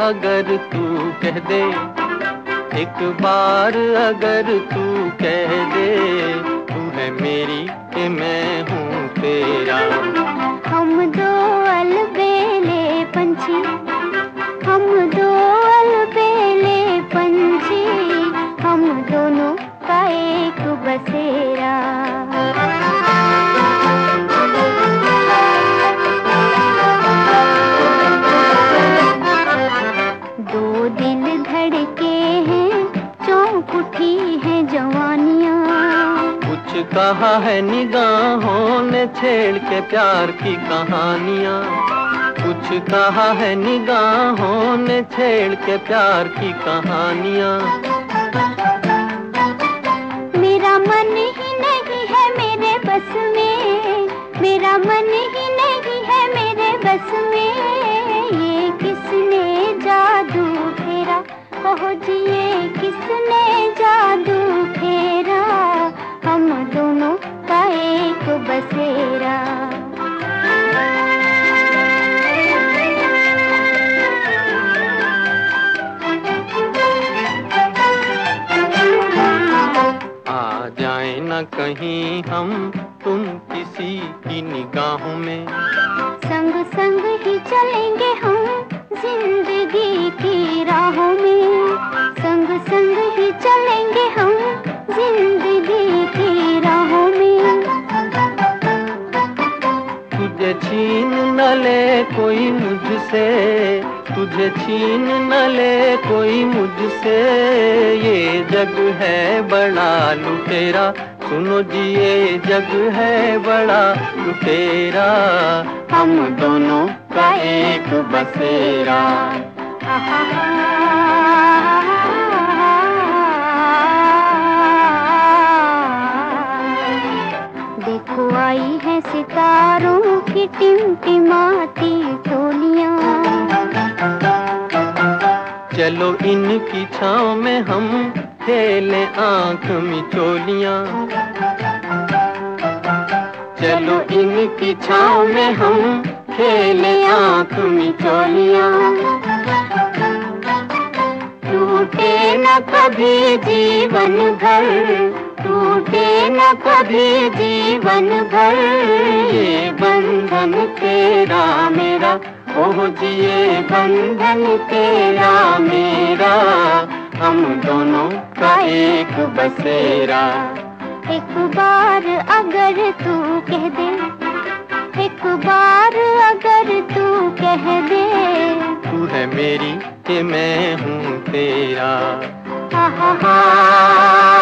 अगर तू कह दे, एक बार अगर तू कह दे, तू है मेरी कि मैं हूँ तेरा। हम दो अलबेले पंछी, हम दो अलबेले पंछी, हम दोनों का एक बसेरा। दो दिल धड़के हैं, चौंक उठी है जवानियाँ। कुछ कहा है निगाहों ने छेड़ के प्यार की कहानियाँ। कुछ कहा है निगाहों ने छेड़ के प्यार की कहानियाँ। मेरा मन ही नहीं है मेरे बस में, मेरा मन ही नहीं है मेरे बस में। ये किसने जादू फेरा, कहो जी ये किसने जादू फेरा, हम दोनों का एक बसेरा। आ जाए न कहीं हम तुम किसी की निगाहों में, संग संग ही चलेंगे हम जिंदगी की राहों में। संग संग ही चलेंगे हम जिंदगी की राहों में। तुझे छीन न ले कोई मुझसे, तुझे छीन न ले कोई मुझसे। ये जग है बड़ा लुटेरा, सुनो जी ये जग है बड़ा लुटेरा, हम दोनों का एक बसेरा। देखो आई है सितारों की टिमटिमाती टोलियां। चलो इनकी छाँव में हम खेलें आँख मिचोलियाँ। चलो इनकी छाँव में हम खेलें आँख मिचोलियाँ। टूटे न कभी जीवन भर, टूटे न कभी जीवन भर। ये बंधन तेरा मेरा, ओह जी ये बंधन तेरा मेरा, हम दोनों का एक बसेरा। एक बार अगर तू कह दे, एक बार अगर तू कह दे, तू है मेरी कि मैं हूँ तेरा। हा हा हा।